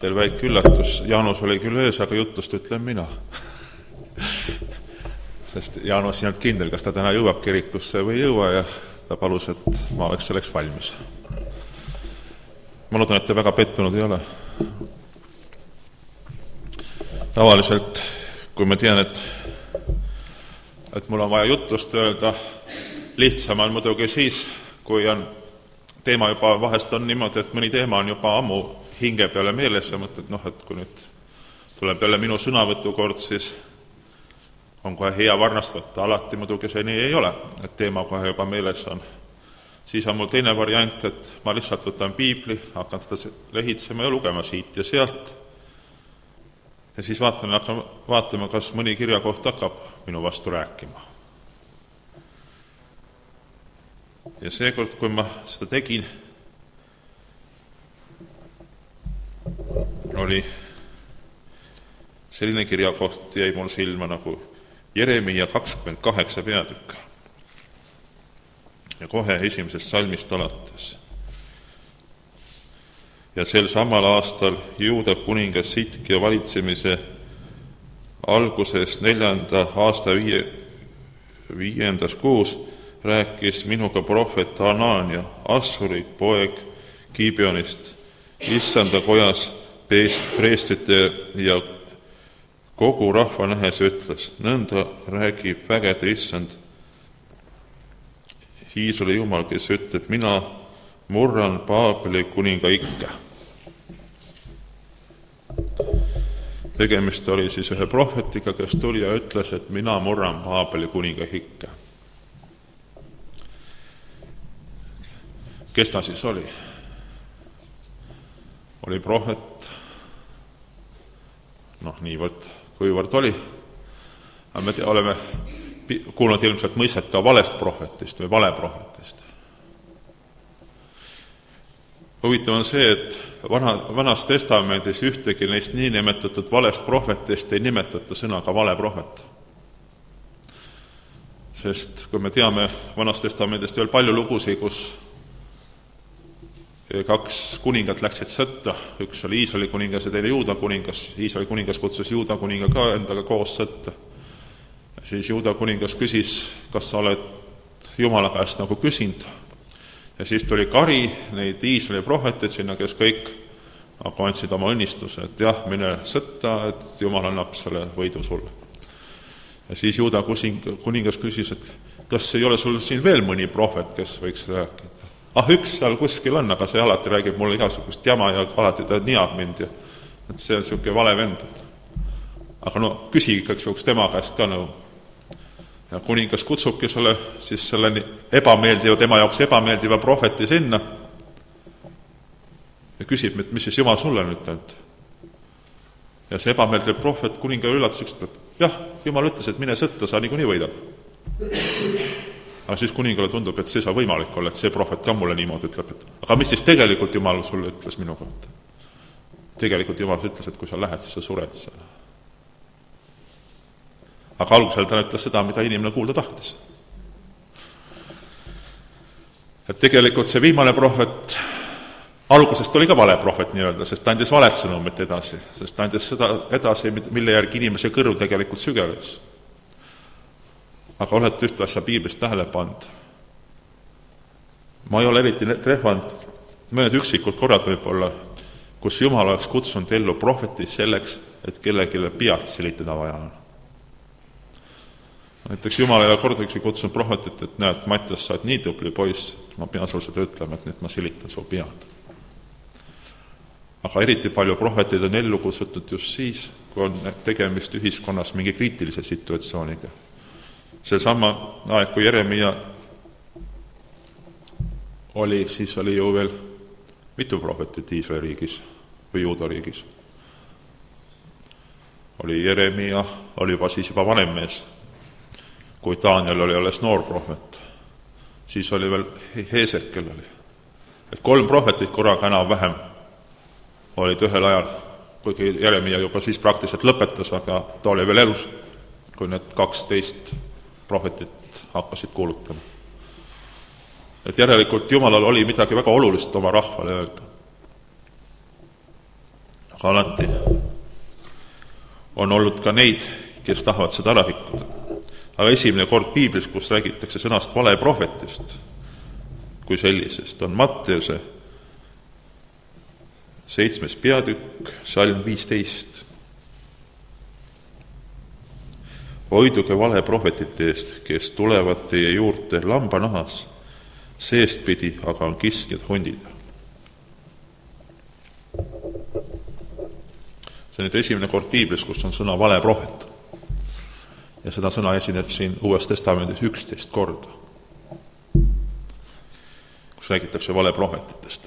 teil väike üllatus, Jaanus oli küll ees, aga jutust ütlen mina. Sest Jaanus ei olnud kindel, kas ta täna jõuab kirikusse või ei jõua ja ta palus, et ma oleks selleks valmis. Ma loodan, et te väga pettunud ei ole. Tavaliselt, kui ma tean, et mul on vaja jutust öelda, lihtsam on muidugi siis, kui on teema juba vahest on niimoodi, et mõni teema on juba ammu hinge peale meeles ja mõtled, et kui nüüd tuleb jälle minu sõnavõtu kord, siis on kohe hea varnast võtta. Alati muidugi see nii ei ole, et teema kohe juba meeles on. Siis on mul teine variant, et ma lihtsalt võtan piibli, hakkan seda lehitsema ja lugema siit ja sealt. Ja siis hakkan vaatama, kas mõni kirjakoht hakkab minu vastu rääkima. Ja seekord, kui ma seda tegin, oli selline kirjakoht, jäi mul silma nagu Jeremia 28 peatükk. Ja kohe esimesest salmist alates. Ja sel samal aastal Juuda kuningas Sitkia valitsemise alguses 4. aasta 5. kuus rääkis minuga prohvet Hanania, Assuri poeg Gibeonist, issanda kojas preestrite ja kogu rahva nähes ütles, nõnda räägib vägede issand Iisraeli Jumal, kes ütleb, mina murran Paabeli kuninga ikke. Tegemist oli siis ühe prohvetiga, kes tuli ja ütles, et mina murran Paabeli kuninga ikke. Kes ta siis oli? Oli prohvet, niivõrd kuivõrd oli. Aga me oleme kuulnud ilmselt mõistet ka valest prohvetist või valeprohvetist. Huvitav on see, et vanas testamendis ühtegi neist niinimetatud valest prohvetist ei nimetata sõnaga valeprohvet. Sest kui me teame vanas testamendist veel palju lugusid, kus 2 kuningat läksid sõtta, üks oli Iisraeli kuningas ja teine Juuda kuningas. Iisraeli kuningas kutsus Juuda kuninga ka endaga koos sõtta. Siis Juuda kuningas küsis, kas sa oled Jumala käest nagu küsinud. Ja siis tuli kari neid Iisraeli prohveteid sinna, kes kõik andsid oma õnnistuse, et jah, mine sõtta, et Jumal annab selle võidu sulle. Ja siis Juuda kuningas küsis, et kas ei ole sul siin veel mõni prohvet, kes võiks rääkida. Üks seal kuskil on, aga see alati räägib mulle igasugust jama ja alati ta niab mind. Et see on selline vale vend. Aga küsi ikkagi tema käest ka nõu. Ja kuningas kutsubki siis selle ebameeldiva, tema jaoks ebameeldiva prohveti sinna ja küsib, et mis siis Jumal sulle nüüd teinud. Ja see ebameeldiv prohvet kuninga üllatuseks ütleb, jah, Jumal ütles, et mine sõtta, sa niikuinii võidad. Aga siis kuningale tundub, et see saa võimalik olla, et see prohvet ka mulle niimoodi ütleb, et aga mis siis tegelikult Jumal sulle ütles minu kohta? Tegelikult Jumal ütles, et kui sa lähed, siis sa sured seal. Aga algusel ta ütles seda, mida inimene kuulda tahtis. Et tegelikult see viimane prohvet algusest oli ka vale prohvet nii-öelda, sest ta andis valet sõnumit edasi, sest ta andis seda edasi, mille järgi inimese kõrv tegelikult sügeles. Aga olete ühte asja piiblist tähele pannud. Ma ei ole eriti trehvanud mõned üksikud korrad võib-olla, kus Jumal oleks kutsunud ellu prohveti selleks, et kellegile pead silitada vaja on. Näiteks Jumal ei ole kordagi kutsunud prohvetit, et näed, Mattias, sa oled nii tubli poiss, ma pean sul seda ütlema, et nüüd ma silitan su pead. Aga eriti palju prohvetid on ellu kutsutud just siis, kui on tegemist ühiskonnas mingi kriitilise situatsiooniga. See sama aeg, kui Jeremia oli, siis oli ju veel mitu prohvetit Iisraeli riigis või Juuda riigis. Oli Jeremia, oli juba vanem mees, kui Daniel oli alles noor prohvet. Siis oli veel Heesekel oli. Et 3 prohvetit korraga enam vähem olid ühel ajal, kuigi Jeremia juba siis praktiliselt lõpetas, aga ta oli veel elus, kui need 12 prohvetit hakkasid kuulutama. Et järelikult Jumalal oli midagi väga olulist oma rahvale öelda. aga alati on olnud ka neid, kes tahavad seda ära rikkuda. Aga esimene kord piiblis, kus räägitakse sõnast valeprohvetist kui sellisest, on Matteuse 7. peatükk, salm 15. Hoiduge valeprohvetite eest, kes tulevad teie juurde lambanahas, seestpidi aga on kiskjad hundid. See on nüüd esimene kord piiblis, kus on sõna valeprohvet. Ja seda sõna esineb siin Uues Testamendis 11 korda, kus räägitakse valeprohvetitest.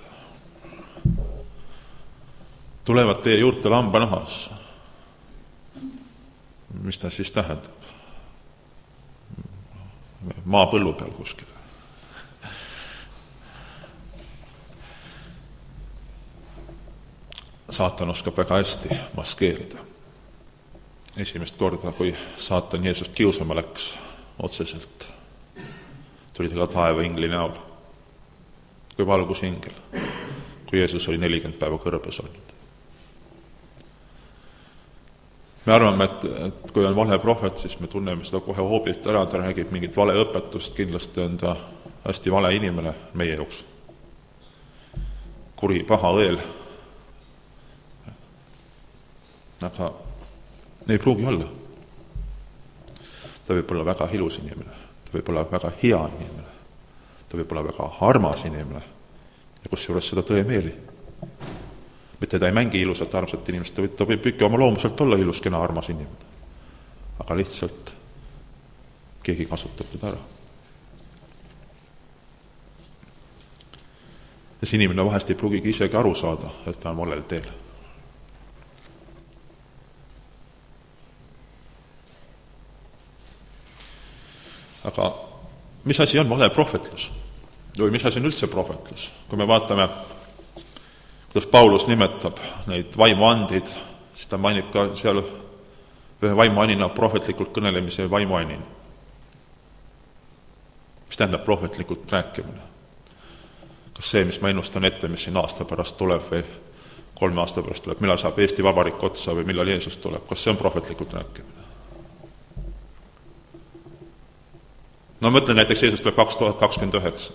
Tulevad teie juurde lambanahas. Mis ta siis tähendab? Maapõllu peal kuskil. Saatan oskab väga hästi maskeerida. Esimest korda, kui saatan Jeesust kiusama läks otseselt, tuli ta ka taevaingli näol, kui valgusingel, kui Jeesus oli 40 päeva kõrbes olnud. Me arvame, et kui on vale prohvet, siis me tunneme seda kohe hoobilt ära, ta räägib mingit vale õpetust, kindlasti on ta hästi vale inimene meie jaoks. Kuri, paha õel. Aga ei pruugi olla. Ta võib olla väga ilus inimene, ta võib olla väga hea inimene, ta võib olla väga armas inimene ja kus juures seda tõemeeli. Mitte ta ei mängi ilusat armsat inimest, ta võib ikka oma loomuselt olla ilus, kena armas inimene. Aga lihtsalt keegi kasutab teda ära. Ja see inimene vahest ei pruugigi isegi aru saada, et ta on valel teel. Aga mis asi on vale prohvetlus? Või mis asi on üldse prohvetlus? Kui me vaatame, kuidas Paulus nimetab neid vaimuandeid, siis ta mainib ka seal ühe vaimuannina prohvetlikult kõnelemise vaimuannina. Mis tähendab prohvetlikult rääkimine? Kas see, mis ma ennustan ette, mis siin aasta pärast tuleb või 3 aasta pärast tuleb, millal saab Eesti Vabariik otsa või millal Jeesus tuleb, kas see on prohvetlikult rääkimine? No mõtlen näiteks Jeesus tuleb 2029.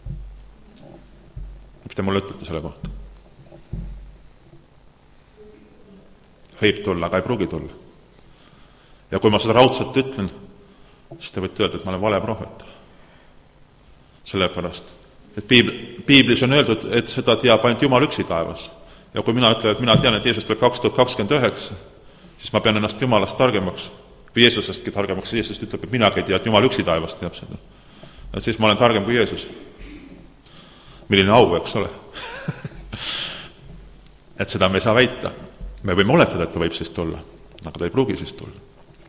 Miks te mulle ütlete selle kohta? Võib tulla, aga ei pruugi tulla. Ja kui ma seda raudselt ütlen, siis te võite öelda, et ma olen vale prohvet. Sellepärast, et piiblis on öeldud, et seda teab ainult Jumal üksi taevas. Ja kui mina ütlen, et mina tean, et Jeesus tuleb 2029, siis ma pean ennast Jumalast targemaks, või Jeesusestki targemaks, Jeesus ütleb, et minagi ei tea, et Jumal üksi taevast teab seda. Et siis ma olen targem kui Jeesus. Milline au, eks ole? Et seda me ei saa väita. Me võime oletada, et ta võib siis tulla, aga ta ei pruugi siis tulla.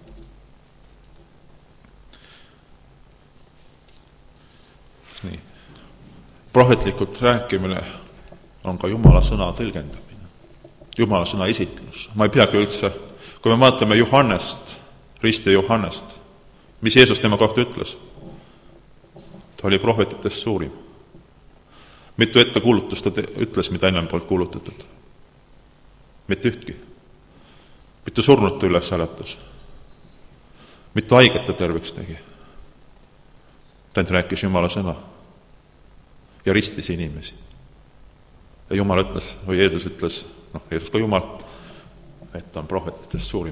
Nii. Prohvetlikult rääkimine on ka Jumala sõna tõlgendamine. Jumala sõna esitlus. Ma ei peagi üldse, kui me vaatame Johannest, Risti Johannest, mis Jeesus tema kohta ütles? Ta oli prohvetitest suurim. Mitu ettekuulutust ta ütles, mida ennem poolt kuulutatud? Mitte ühtki. Mitu surnutu üles äratas? Mitu haiget ta terveks tegi? Ta end rääkis Jumala sõna ja ristis inimesi. Ja Jumal ütles, või Jeesus ütles, Jeesus ka Jumal, et ta on prohvetitest suurim.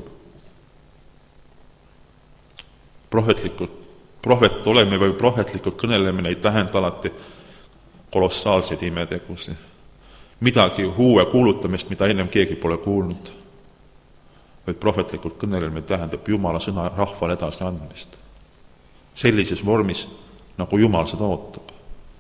Prohvet oleme või prohvetlikult kõnelemine ei tähenda alati kolossaalseid imetegusi. Midagi uue kuulutamist, mida ennem keegi pole kuulnud. Vaid prohvetlikult kõnelemine tähendab Jumala sõna rahvale edasi andmist. Sellises vormis, nagu Jumal seda ootab.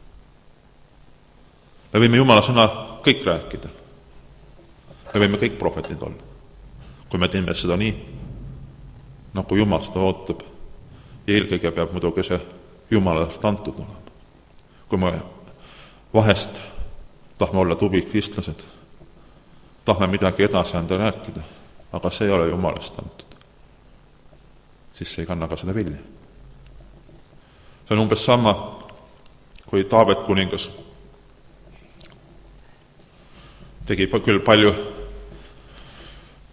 Me võime Jumala sõna kõik rääkida. Me võime kõik prohvetid olla. Kui me teeme seda nii, nagu Jumal seda ootab, ja eelkõige peab muidugi see Jumalast antud olema. Kui me vahest tahame olla tubli kristlased, tahame midagi edasi anda rääkida, aga see ei ole Jumalast antud, siis see ei kanna ka seda vilja. See on umbes sama, kui Taavet kuningas tegi küll palju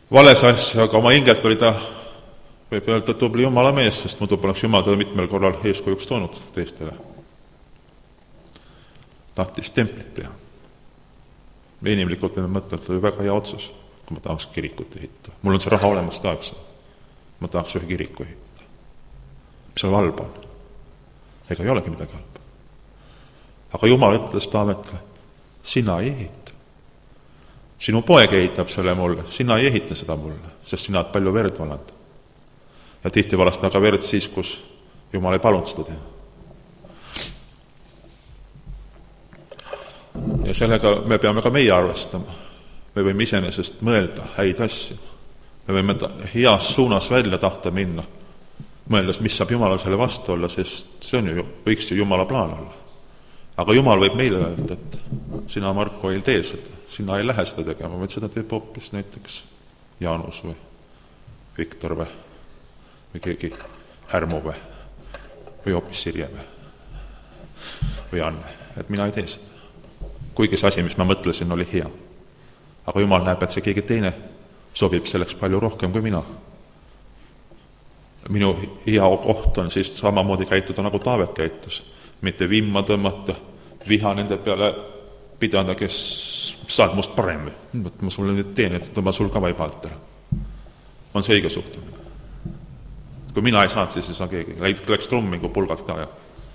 vales asja, aga oma hingelt oli ta, võib öelda, tubli Jumala mees, sest muidu poleks Jumal teda mitmel korral eeskujuks toonud teistele. Tahtis templit teha. Inimlikult võime mõtlema, et oli väga hea otsus, kui ma tahaks kirikut ehitada. Mul on see raha olemas tahaks. Ma tahaks ühe kiriku ehitada. Mis seal halba on? Ega ei olegi midagi halba. Aga Jumal ütles Taavetile, sina ei ehita. Sinu poeg ehitab selle mulle, sina ei ehita seda mulle, sest sina oled palju verd valanud. Ja tihti valast aga verd siis, kus Jumal ei palunud seda teha. Ja sellega me peame ka meie arvestama. Me võime iseenesest mõelda häid asju. Me võime heas suunas välja tahta minna, mõeldes, mis saab Jumalal selle vastu olla, sest see on ju, võiks ju Jumala plaan olla. Aga Jumal võib meile öelda, et sina, Marko, ei tee seda, sina ei lähe seda tegema, vaid seda teeb hoopis näiteks Jaanus või Viktor või keegi Härmu või hoopis Sirje või Anne, et mina ei tee seda. Kuigi see asi, mis ma mõtlesin, oli hea. Aga Jumal näeb, et see keegi teine sobib selleks palju rohkem kui mina. Minu hea koht on siis samamoodi käituda, nagu Taavet käitus. Mitte vimma tõmmata, viha nende peale pidada, kes saad must parem. Ma sulle nüüd teen, et ma sul ka vaibalt ära. On see õige suhtumine. Kui mina ei saanud, siis ei saa keegi. Läks trummingu pulgalt ka.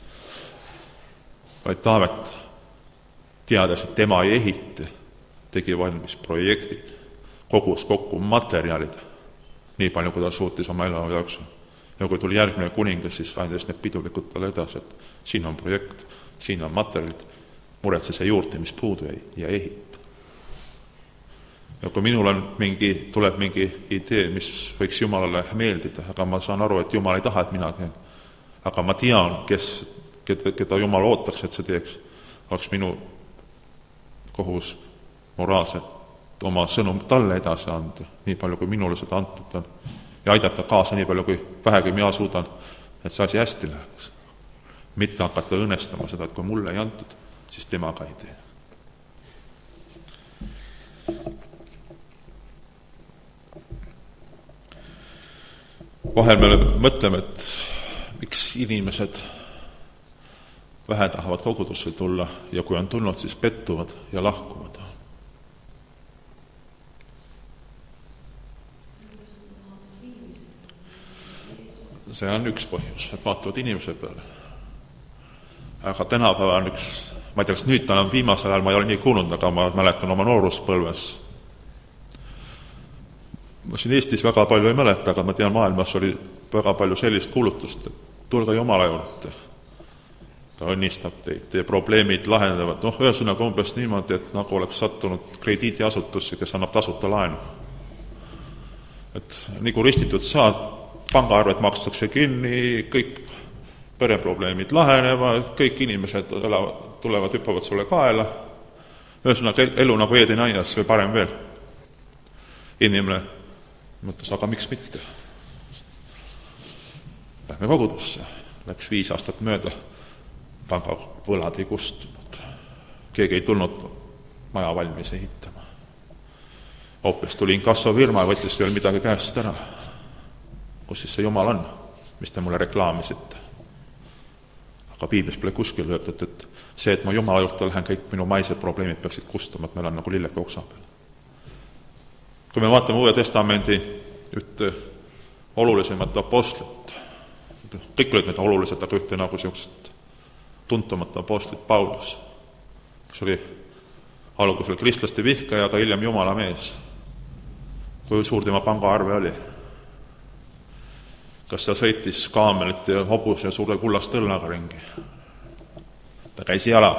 Vaid Taavet, teades, et tema ei ehita, tegi valmis projektid, kogus kokku materjalid, nii palju, kui ta suutis oma elu jooksul. Ja kui tuli järgmine kuningas, siis andis need pidulikud talle edasi, et siin on projekt, siin on materjalid, muretse see juurde, mis puudu ja ehita. Ja kui minul on tuleb mingi idee, mis võiks Jumalale meeldida, aga ma saan aru, et Jumal ei taha, et mina teen. Aga ma tean, keda Jumal ootaks, et see teeks, oleks minu kohus moraalselt oma sõnum talle edasi anda, nii palju, kui minule seda antud on, ja aidata kaasa nii palju, kui vähegi mina suudan, et see asi hästi läheks. Mitte hakata õnnestama seda, et kui mulle ei antud, siis tema ka ei tee. Vahel me mõtleme, et miks inimesed vähe tahavad kogudusse tulla ja kui on tulnud, siis pettuvad ja lahkuvad. See on üks põhjus, et vaatavad inimese peale. Aga tänapäeva on üks, ma ei tea, kas nüüd ta on viimasel ajal, ma ei ole nii kuulnud, aga ma mäletan oma nooruspõlves. Ma siin Eestis väga palju ei mäleta, aga ma tean, maailmas oli väga palju sellist kuulutust, et tulge Jumala juurde. Ta õnnistab teid, teie probleemid lahendavad. Ühesõnaga umbes niimoodi, et nagu oleks sattunud krediidiasutusse, kes annab tasuta laenu. Et nii kui ristitud saad, pangaarved makstakse kinni, kõik pereprobleemid lahenevad, kõik inimesed tulevad, hüppavad sulle kaela. Ühesõnaga elu nagu Eedeni aias või parem veel. Inimene mõtles, aga miks mitte? Lähme kogudusse. Läks 5 aastat mööda. Pangavõlad ei kustunud. Keegi ei tulnud maja valmis ehitama. Hoopis tuli inkassofirma ja võttis veel midagi käest ära. Kus siis see Jumal on, mis te mulle reklaamisite? Aga piiblis pole kuskil öeldud, et see, et ma Jumala juurde lähen, kõik minu maised probleemid peaksid kustuma, et meil on nagu lilleka oksa peal. Kui me vaatame Uue Testamendi ühte olulisemat apostlit, kõik olid need olulised, aga ühte nagu sellised tuntumat apostlit Paulus, kes oli algusel kristlaste vihkaja, aga hiljem Jumala mees. Kui suur tema pangaarve oli? Kas ta sõitis kaamelit ja hobus ja suure kullast õlnaga ringi? Ta käis jala.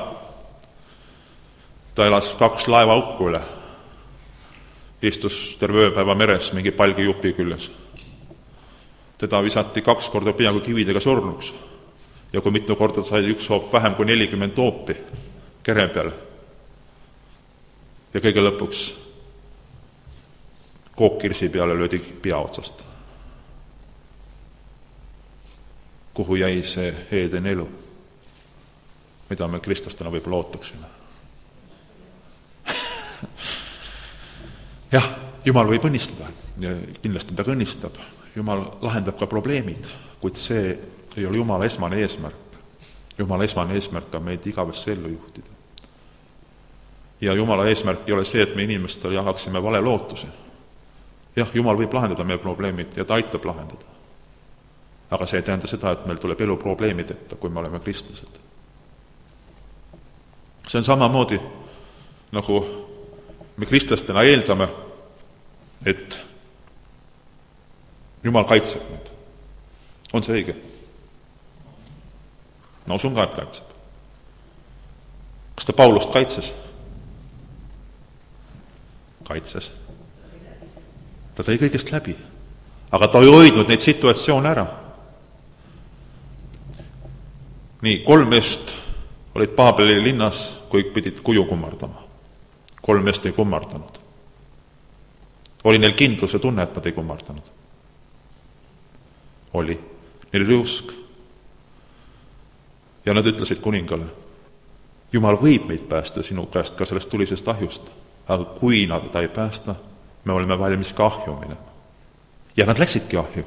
Ta elas 2 laevaukku üle. Istus terve ööpäeva meres mingi palgijupi küljes. Teda visati 2 korda peaaegu kividega surnuks. Ja kui mitu korda sai üks hoop vähem kui 40 hoopi kere peal. Ja kõige lõpuks kookkirsi peale löödi pea otsast. Kuhu jäi see Eeden elu, mida me kristlastena võib-olla ootaksime. Jah, Jumal võib õnnistada. ja kindlasti ta õnnistab. Jumal lahendab ka probleemid, kuid see ei ole Jumala esmane eesmärk. Jumala esmane eesmärk on meid igavesse ellu juhtida. Ja Jumala eesmärk ei ole see, et me inimestele jagaksime vale lootuse. Jah, Jumal võib lahendada meie probleemid ja ta aitab lahendada. Aga see ei tähenda seda, et meil tuleb elu probleemideta, kui me oleme kristlased. See on samamoodi, nagu me kristlastena eeldame, et Jumal kaitseb meid. On see õige? No usun ka, et kaitseb. Kas ta Paulust kaitses? Kaitses. Ta tõi kõigest läbi. Aga ta ei hoidnud neid situatsioone ära. Nii, 3 meest olid Paabeli linnas, kui pidid kuju kummardama. 3 meest ei kummardanud. Oli neil kindluse tunne, et nad ei kummardanud. Oli. Neil oli usk. Ja nad ütlesid kuningale, Jumal võib meid päästa sinu käest ka sellest tulisest ahjust, aga kui nad ta ei päästa, me oleme valmis ka ahju minema. Ja nad läksidki ahju.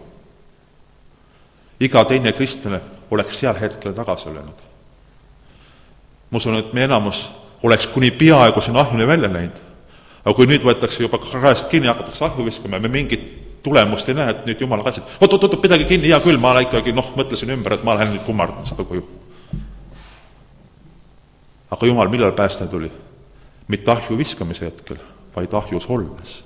Iga teine kristlane oleks seal hetkel tagasi löönud. Ma usun, et me enamus oleks kuni peaaegu siin ahjuni välja läinud. Aga kui nüüd võetakse juba kraest kinni ja hakatakse ahju viskama, me mingit tulemust ei näe, et nüüd Jumal kaitseb. Oot, pidagi kinni, hea küll, ma ikkagi mõtlesin ümber, et ma lähen nüüd kummardan seda kuju. Aga Jumal millal päästa tuli? Mitte ahju viskamise hetkel, vaid ahjus olles.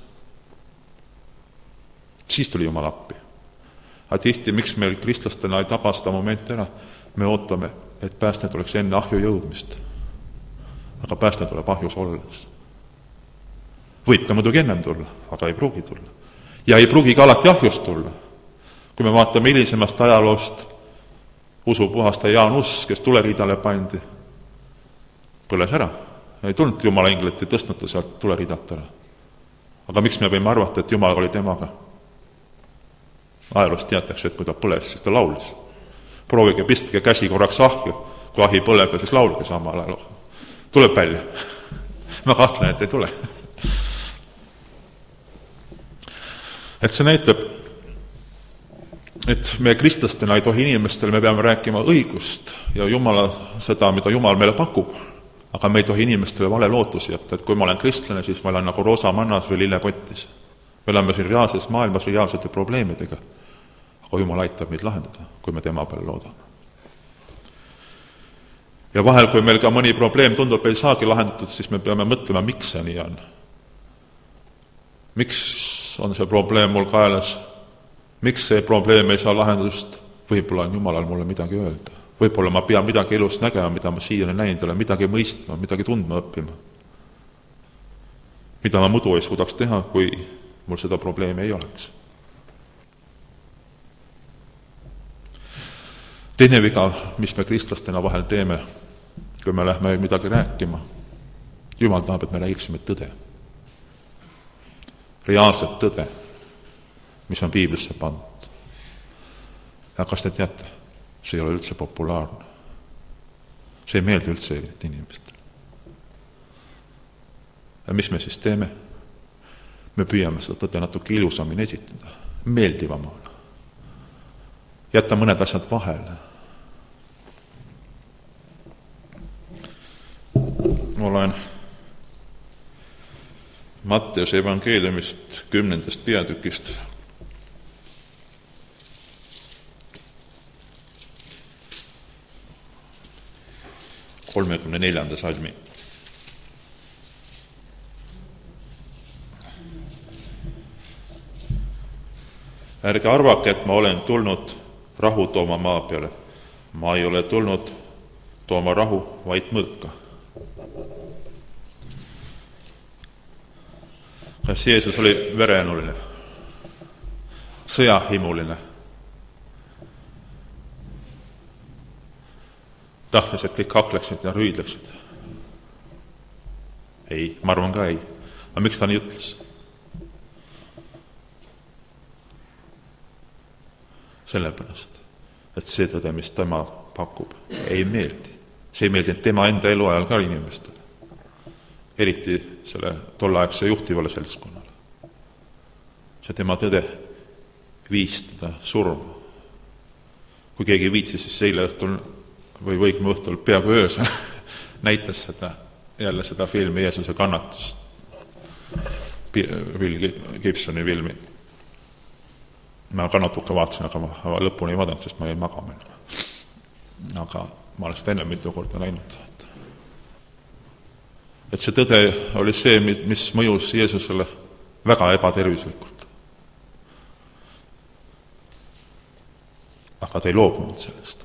Siis tuli Jumal appi. Aga tihti, miks meil kristlastena ei taba seda momenti ära? Me ootame, et päästne tuleks enne ahju jõudmist. Aga päästne tuleb ahjus olles. Võib ka muidugi ennem tulla, aga ei pruugi tulla. Ja ei pruugi ka alati ahjust tulla. Kui me vaatame hilisemast ajaloost, usupuhasta Jaan Uss, kes tuleriidale pandi, põles ära. Ei tulnud Jumala inglit ja tõstnud ta sealt tuleriidat ära. Aga miks me võime arvata, et Jumal oli temaga? Ajaloost teatakse, et kui ta põles, siis ta laulis. Proovige pistige käsi korraks ahju, kui ahi põleb ja siis laulge samal ajal. Tuleb välja. Ma kahtlen, et ei tule. Et see näitab, et me kristlastena ei tohi inimestele, me peame rääkima õigust ja Jumala seda, mida Jumal meile pakub. Aga me ei tohi inimestele vale lootusi jätta, et kui ma olen kristlane, siis ma olen nagu roosa mannas või lillepottis. Me oleme siin reaalses maailmas reaalsete probleemidega. Aga Jumal aitab meid lahendada, kui me tema peale loodame. Ja vahel, kui meil ka mõni probleem tundub ei saagi lahendatud, siis me peame mõtlema, miks see nii on. Miks on see probleem mul kaelas? Miks see probleem ei saa lahendust? Võib-olla on Jumalal mulle midagi öelda. Võib-olla ma pean midagi elus nägema, mida ma siiani näinud olen, midagi mõistma, midagi tundma õppima. Mida ma muidu ei suudaks teha, kui mul seda probleemi ei oleks. Teine viga, mis me kristlastena vahel teeme, kui me lähme midagi rääkima, Jumal tahab, et me räägiksime tõde. Reaalset tõde, mis on piiblisse pandud. Ja kas te teate? See ei ole üldse populaarne. See ei meeldi üldse inimestele. Ja mis me siis teeme? Me püüame seda tõde natuke ilusamini esitada, meeldivamana. Jätta mõned asjad vahele. Ma loen Matteuse evangeeliumist 10. peatükist. kolmekümne 4. salmi. Ärge arvake, et ma olen tulnud rahu tooma maa peale. Ma ei ole tulnud tooma rahu, vaid mõõka. Kas Jeesus oli verenuline, sõjahimuline? Tahtes, et kõik hakleksid ja rüüdleksid? Ei, ma arvan ka ei. Aga miks ta nii ütles? Sellepärast, et see tõde, mis tema pakub, ei meeldi. See ei meeldi tema enda eluajal ka inimestele. Eriti selle tolleaegse juhtivale seltskonnale. see tema tõde viis teda surma. Kui keegi viitsis, siis eile õhtul või õigem õhtul peaaegu öösel näitas jälle seda filmi Jeesuse kannatus. Bill Gibsoni filmi. Ma ka natuke vaatasin, aga ma lõpuni ei vaadanud, sest ma jäin magama. Aga ma olen seda enne mitu korda näinud. Et see tõde oli see, mis mõjus Jeesusele väga ebatervislikult. Aga ta ei loobunud sellest.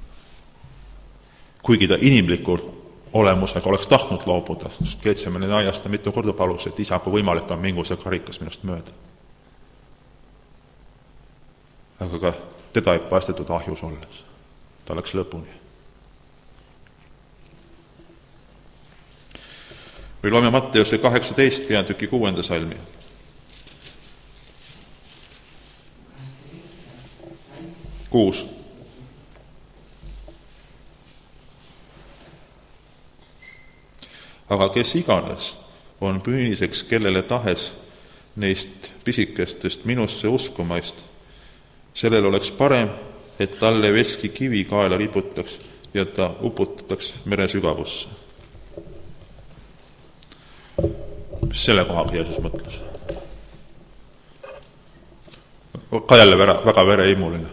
Kuigi ta inimlikult olemusega oleks tahtnud loobuda, sest Getsemani aias ta mitu korda palus, et isa, kui võimalik on mingu see karikas minust mööda. Aga ka teda ei päästetud ahjus olles. Ta läks lõpuni. Või loeme Matteuse 18 peatüki 6. salmi. Kuus. Aga kes iganes on püüniseks kellele tahes neist pisikestest minusse uskumaist, sellel oleks parem, et talle veski kivi kaela riputaks ja ta uputataks mere sügavusse. Mis selle kohaga Jeesus mõtles? Ka jälle väga vereimuline.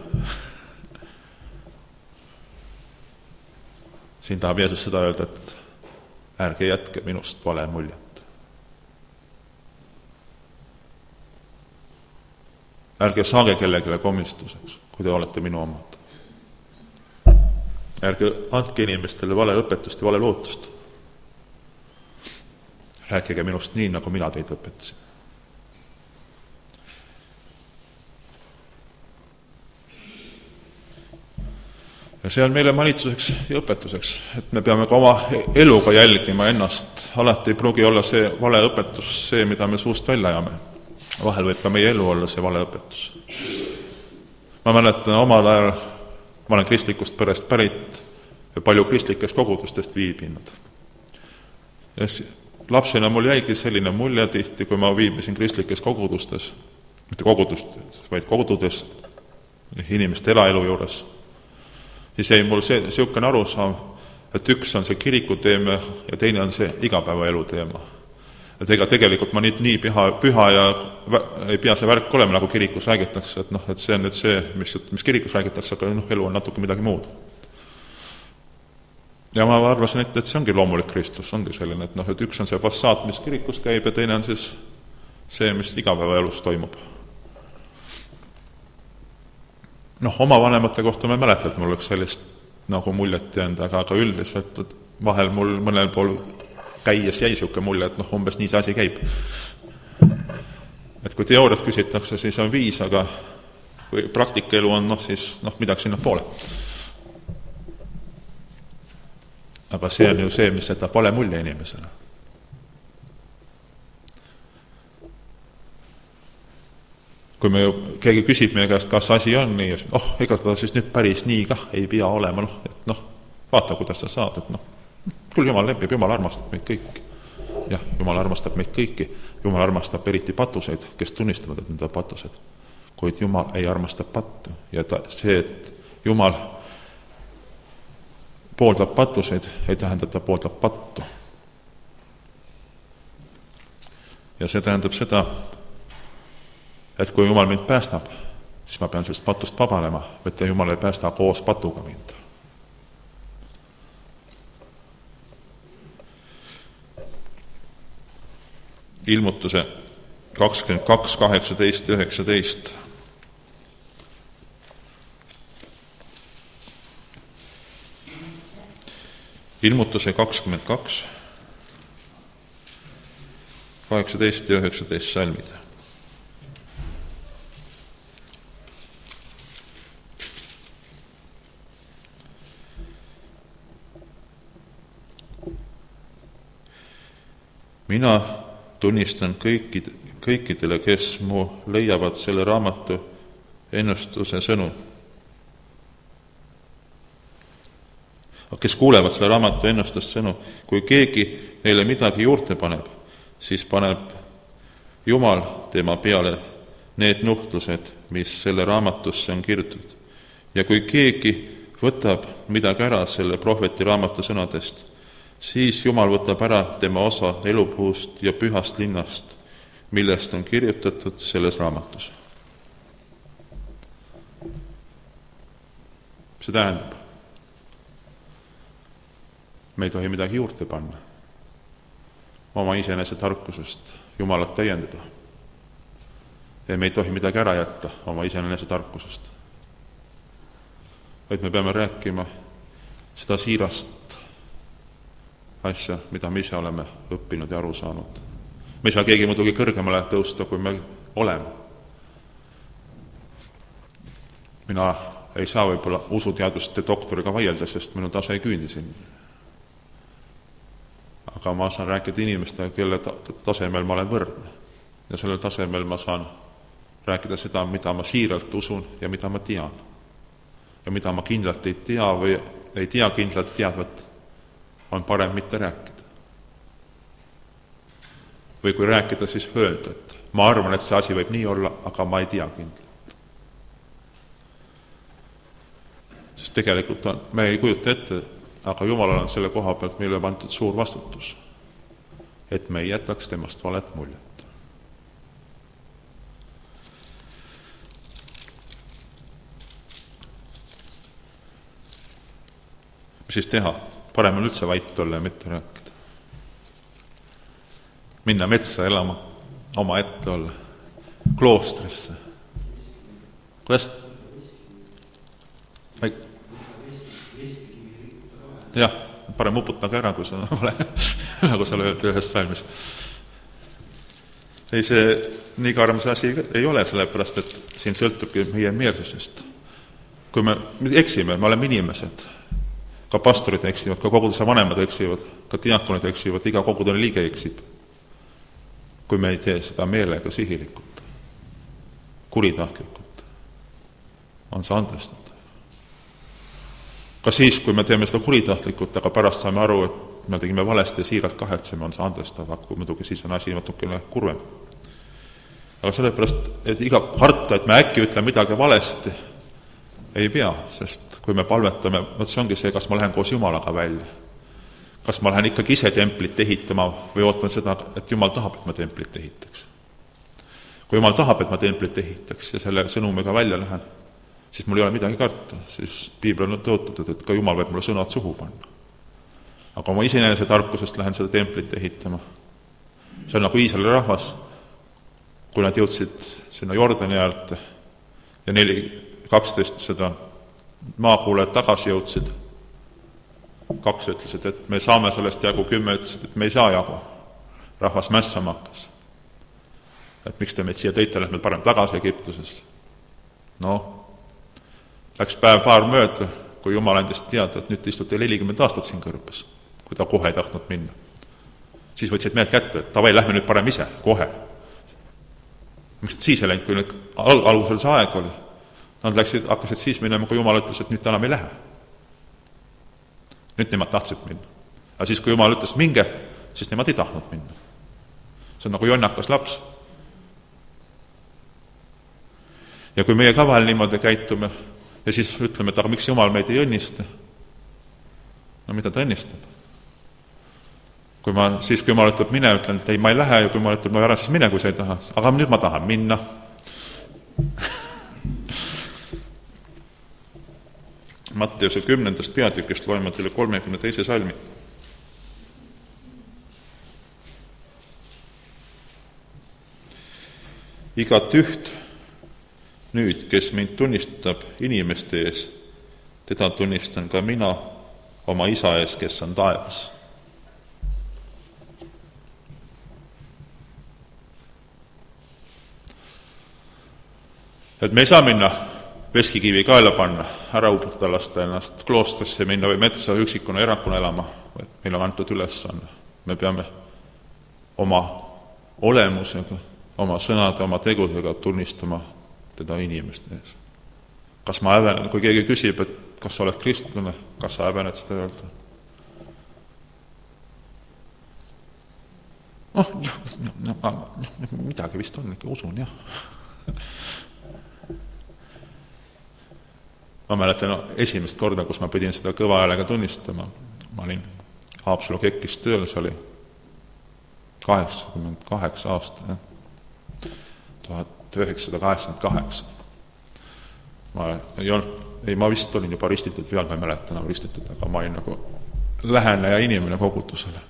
Siin tahab Jeesus seda öelda, et ärge jätke minust vale muljet. Ärge saage kellelegi komistuseks, kui te olete minu omad. Ärge andke inimestele vale õpetust ja vale lootust. Rääkige minust nii, nagu mina teid õpetasin. Ja see on meile valitsuseks ja õpetuseks, et me peame ka oma eluga jälgima ennast. Alati ei pruugi olla see vale õpetus see, mida me suust välja ajame. Vahel võib ka meie elu olla see vale õpetus. Ma mäletan omal ajal, ma olen kristlikust perest pärit ja palju kristlikest kogudustest viibinud. Ja lapsena mul jäigi selline mulje tihti, kui ma viibisin kristlikes kogudustes, mitte kogudustes, vaid kogududes inimeste eraelu juures, siis jäi mul siukene arusaam, et üks on see kirikuteema ja teine on see igapäevaelu teema. Et ega tegelikult ma nii püha ja ei pea see värk olema, nagu kirikus räägitakse, et see on nüüd see, mis kirikus räägitakse, aga elu on natuke midagi muud. Ja ma arvasin, et see ongi loomulik kristlus, ongi selline, et üks on see fassaat, mis kirikus käib ja teine on siis see, mis igapäevaelus toimub. Oma vanemate kohta ma ei mäleta, et mul oleks sellist nagu muljet jäänud, aga üldiselt vahel mul mõnel pool käies jäi siuke mulje, et umbes nii see asi käib. Et kui teooriat küsitakse, siis on 5, aga kui praktikaelu on, siis midagi sinna poole. Aga see on ju see, mis jätab vale mulje inimesele. Kui keegi küsib meie käest, kas asi on nii, ega ta siis nüüd päris nii kah ei pea olema, vaata, kuidas sa saad, küll Jumal lempib, Jumal armastab meid kõiki. Jah, Jumal armastab meid kõiki, Jumal armastab eriti patuseid, kes tunnistavad, et need on patused. Kuid Jumal ei armasta pattu ja see, et Jumal pooldab patuseid, ei tähenda, et ta pooldab pattu. Ja see tähendab seda, et kui Jumal mind päästab, siis ma pean sellest patust vabanema, et Jumal ei päästa koos patuga mind. Ilmutuse 22, 18 ja 19. Ilmutuse 22, 18 ja 19 salmid. Mina tunnistan kõikidele, kes mu leiavad selle raamatu ennustuse sõnu. Kes kuulevad selle raamatu ennustust sõnu, kui keegi neile midagi juurde paneb, siis paneb Jumal tema peale need nuhtlused, mis selle raamatusse on kirjutatud. Ja kui keegi võtab midagi ära selle prohveti raamatu sõnadest, siis Jumal võtab ära tema osa elupuust ja pühast linnast, millest on kirjutatud selles raamatus. See tähendab, me ei tohi midagi juurde panna, oma iseenese tarkusest Jumalat täiendada. Ja me ei tohi midagi ära jätta oma iseenese tarkusest. Vaid me peame rääkima seda siirast asja, mida me ise oleme õppinud ja aru saanud. Me ei saa keegi muidugi kõrgemale tõusta, kui me oleme. Mina ei saa võib-olla usuteaduste doktoriga vaielda, sest minu tase ei küündi sinna. Aga ma saan rääkida inimestega, kelle tasemel ma olen võrdne. Ja sellel tasemel ma saan rääkida seda, mida ma siiralt usun ja mida ma tean. Ja mida ma kindlalt ei tea või ei tea kindlalt teadvat, on parem mitte rääkida. Või kui rääkida, siis öelda, et ma arvan, et see asi võib nii olla, aga ma ei tea kindlalt. Sest tegelikult me ei kujuta ette, aga Jumalal on selle koha pealt meile antud suur vastutus, et me ei jätaks temast valet muljet. Mis siis teha? Parem on üldse vait olla ja mitte rääkida. Minna metsa elama, oma ette olla, kloostrisse. Kuidas? Jah, parem uputage ära, kui sa ole, nagu sa lööd ühes salmis. Ei, see nii karmas asi ei ole, sellepärast, et siin sõltubki meie meelsusest. Kui me eksime, me oleme inimesed. Ka pastorid eksivad, ka koguduse vanemad eksivad, ka diakonid eksivad, iga koguduse liige eksib. Kui me ei tee seda meelega sihilikult, kuritahtlikult, on see andestatud. Ka siis, kui me teeme seda kuritahtlikult, aga pärast saame aru, et me tegime valesti ja siiralt kahetseme, on see andestav, kui muidugi siis on asi natukene kurvem. Aga sellepärast, et iga karta, et me äkki ütleme midagi valesti, ei pea, sest kui me palvetame, see ongi see, kas ma lähen koos Jumalaga välja. Kas ma lähen ikkagi ise templit ehitama või ootan seda, et Jumal tahab, et ma templit ehitaks. Kui Jumal tahab, et ma templit ehitaks ja selle sõnumiga välja lähen, siis mul ei ole midagi karta, siis Piibel on tõotatud, et ka Jumal võib mulle sõnad suhu panna. Aga oma iseenese tarkusest lähen seda templit ehitama. See on nagu Iisraeli rahvas, kui nad jõudsid sinna Jordani äärde ja 12 seda maakuulajad tagasi jõudsid. 2 ütlesid, et me saame sellest jagu, 10 ütlesid, et me ei saa jagu. Rahvas mässama hakkas. Et miks te meid siia tõite, lähme parem tagasi Egiptusest. Läks paar mööda, kui Jumal andis teada, et nüüd istute 40 aastat siin kõrbes, kui ta kohe ei tahtnud minna. Siis võtsid mehed kätte, et tavai, lähme nüüd parem ise, kohe. Miks siis ei läinud, kui nüüd algusel see aeg oli? Nad hakkasid siis minema, kui Jumal ütles, et nüüd enam ei lähe. Nüüd nemad tahtsid minna. Aga siis, kui Jumal ütles minge, siis nemad ei tahtnud minna. See on nagu jonnakas laps. Ja kui meie ka vahel niimoodi käitume, ja siis ütleme, et aga miks Jumal meid ei õnnista? Mida ta õnnistab? Kui Jumal ütleb mine, ütlen, et ei, ma ei lähe, ja kui Jumal ütleb, ära siis mine, kui sa ei taha. Aga nüüd ma tahan minna. Matteuse 10. peatükist loeme teile 32. salmi. Igat üht nüüd, kes mind tunnistab inimeste ees, teda tunnistan ka mina oma isa ees, kes on taevas. Et me ei saa minna veskikivi kaela panna, ära uputada lasta ennast kloostrisse minna või metsa üksikuna erakuna elama, meil on antud ülesanne. Me peame oma olemusega, oma sõnade, oma tegudega tunnistama teda inimeste ees. Kas ma hävenen, kui keegi küsib, et kas sa oled kristlane, kas sa hävened seda öelda? Midagi vist on, ikka usun, jah. Ma mäletan esimest korda, kus ma pidin seda kõva häälega tunnistama. Ma olin Haapsalu KEK-is tööl, see oli 88 aasta, 1988. Ma vist olin juba ristitud peal, ma ei mäleta enam ristitud, aga ma olin nagu läheneja inimene kogudusele.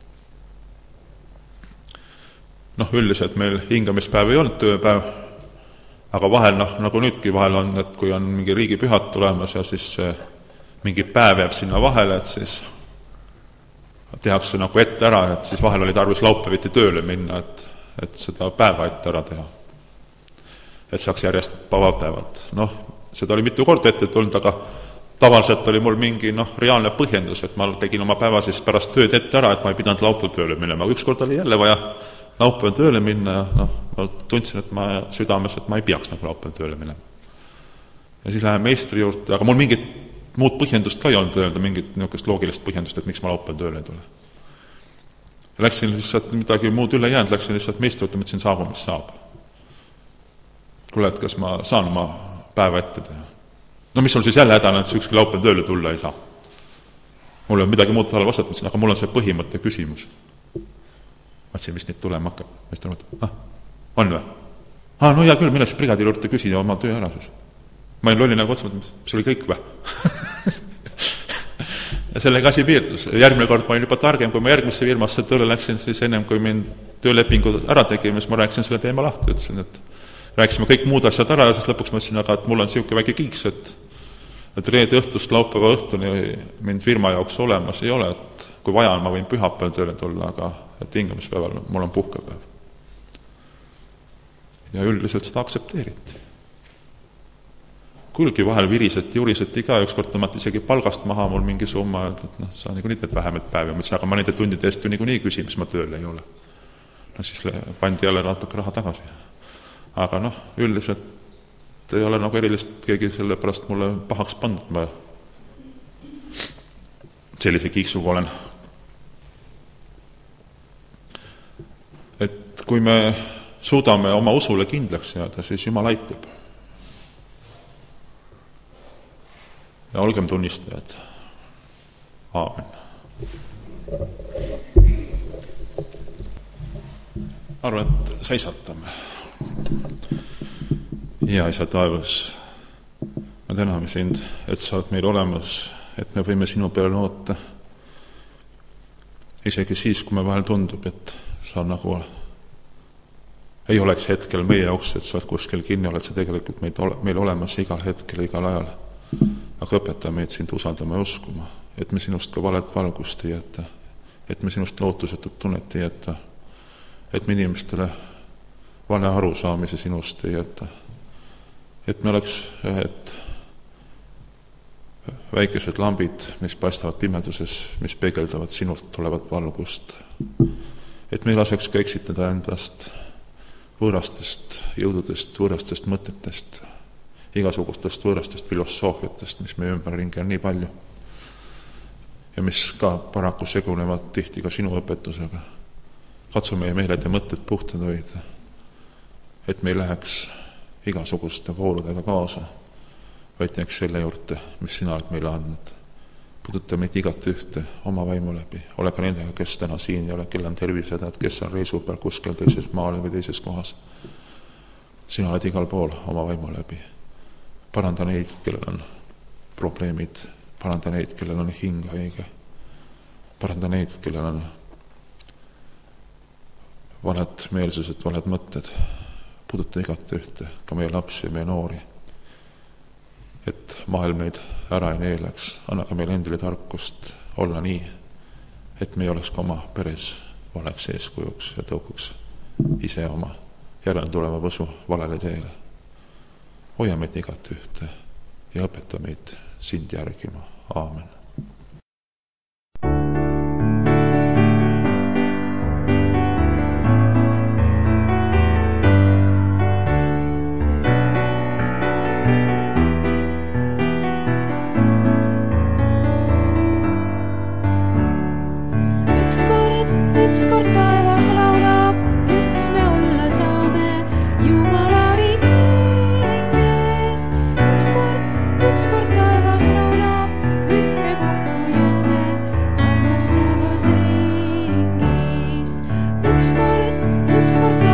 Üldiselt meil hingamispäev ei olnud tööpäev, aga vahel, nagu nüüdki vahel on, et kui on mingi riigipühad tulemas ja siis mingi päev jääb sinna vahele, et siis tehakse nagu ette ära, et siis vahel oli tarvis laupäeviti tööle minna, et seda päeva ette ära teha. Et saaks järjest vabapäevad. Seda oli mitu korda ette tulnud, aga tavaliselt oli mul mingi reaalne põhjendus, et ma tegin oma päeva siis pärast tööd ette ära, et ma ei pidanud laupäeval tööle minema. Üks kord oli jälle vaja laupäeval tööle minna ja ma tundsin, et ma südames, et ma ei peaks nagu laupäeval tööle minema. Ja siis lähen meistri juurde, aga mul mingit muud põhjendust ka ei olnud öelda, mingit niisugust loogilist põhjendust, et miks ma laupäeval tööle ei tule. Läksin lihtsalt midagi muud üle jäänud, läksin lihtsalt meistri juurde, mõtlesin saabu, mis saab. Kuule, et kas ma saan oma päeva ette teha. Mis on siis jälle hädane, et see ükski laupäeval tööle tulla ei saa. Mul on midagi muud vahel vastata, aga mul on see põhimõtte küsimus. Mõtlesin, mis neid tulema hakkab. Meistar mõtleb, on või? Hea küll, mille siis brigaadi juurde küsida oma töö ära siis. Ma olin lolli nagu otsa, mis oli kõik või? Ja sellega asi piirdus. Järgmine kord ma olin juba targem, kui ma järgmisse firmasse tööle läksin, siis ennem kui mind töölepingu ära tegime, siis ma rääkisin selle teema lahti, ütlesin, et rääkisime kõik muud asjad ära ja siis lõpuks mõtlesin, aga et mul on siuke väike kiiks, et reede õhtust laupäeva õhtuni mind firma jaoks olemas ei ole, et kui vaja on, ma võin pühapäeval tööle tulla, aga et hingamispäeval mul on puhkepäev. Ja üldiselt seda aktsepteeriti. Kuulgi vahel viriseti, juriseti ka, ükskord tõmmati isegi palgast maha mul mingi summa, et sa niikuinii teed vähemalt päevi. Mõtlesin, aga ma nende tundide eest ju niikuinii küsin, mis ma tööle ei ole. Siis pandi jälle natuke raha tagasi. Aga üldiselt ei ole nagu erilist keegi selle pärast mulle pahaks pandud, ma sellise kiiksuga olen. Et kui me suudame oma usule kindlaks jääda, siis Jumal aitab. Ja olgem tunnistajad. Aamen. Arvan, et seisatame. Hea Isa taevas, me täname sind, et sa oled meil olemas, et me võime sinu peale loota. Isegi siis, kui me vahel tundub, et sa nagu ei oleks hetkel meie jaoks, et sa oled kuskil kinni, oled sa tegelikult meil olemas igal hetkel, igal ajal. Aga õpeta meid sind usaldama ja uskuma, et me sinust ka valet valgust ei jäta, et me sinust lootusetut tunnet ei jäta, et me inimestele vale arusaamise sinust ei jäta, et me oleks ühed väikesed lambid, mis paistavad pimeduses, mis peegeldavad sinult tulevat valgust, et me ei laseks ka eksitada endast võõrastest jõududest, võõrastest mõtetest, igasugustest võõrastest filosoofiatest, mis meie ümberringi on nii palju ja mis ka paraku segunevad tihti ka sinu õpetusega. Katsu meie meeled ja mõtted puhtad hoida, et me ei läheks igasuguste vooludega kaasa, vaid teeks selle juurde, mis sina oled meile andnud. Puuduta meid igat ühte oma vaimu läbi. Ole ka nendega, kes täna siin ei ole, kel on tervisehädad, kes on reisu peal kuskil teises maal või teises kohas. Sina oled igal pool oma vaimu läbi. Paranda neid, kellel on probleemid. Paranda neid, kellel on hing haige. Paranda neid, kellel on valed meelsused, valed mõtted. Puuduta igat ühte, ka meie lapsi ja meie noori. Et maailm neid ära ei neelaks. Anna ka meile endile tarkust olla nii, et me ei oleks ka oma peres valeks eeskujuks ja tõukuks ise oma järel tuleva võsu valele teele. Hoia meid igat ühte ja õpeta meid sind järgima. Aamen. Ükskord taevas laulab, üks me olla saame, Jumala riik ükskord